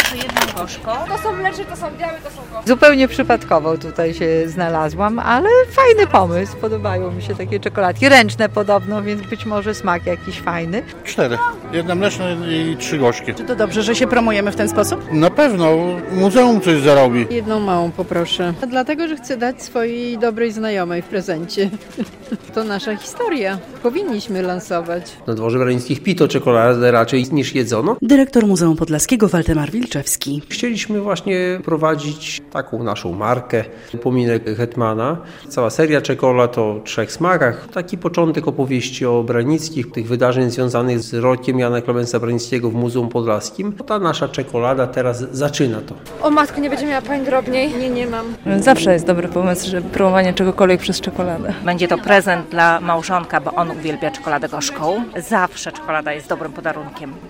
Proszę jedną gorzką. To są mleczne, to są białe, to są gorzkie. Zupełnie przypadkowo tutaj się znalazłam, ale fajny pomysł. Podobają mi się takie czekoladki. Ręczne podobno, więc być może smak jakiś fajny. 4. Jedna mleczna i 3 gorzkie. Czy to dobrze, że się promujemy w ten sposób? Na pewno muzeum coś zarobi. Jedną małą poproszę, dlatego że chcę dać swojej dobrej znajomej w prezencie. To nasza historia. Powinniśmy lansować. Na dworze Wranickich pito czekoladę raczej niż jedzono. Dyrektor Muzeum Podlaskiego Waldemar Wilczewski. Chcieliśmy właśnie prowadzić taką naszą markę, upominek hetmana. Cała seria czekolad o 3 smakach. Taki początek opowieści o Branickich, tych wydarzeń związanych z rokiem Jana Klemensa Branickiego w Muzeum Podlaskim. Ta nasza czekolada teraz zaczyna to. O matko, nie będzie miała pani drobniej? Nie mam. Zawsze jest dobry pomysł, że promowanie czegokolwiek przez czekoladę. Będzie to prezent dla małżonka, bo on uwielbia czekoladę gorzką. Zawsze czekolada jest dobrym podarunkiem.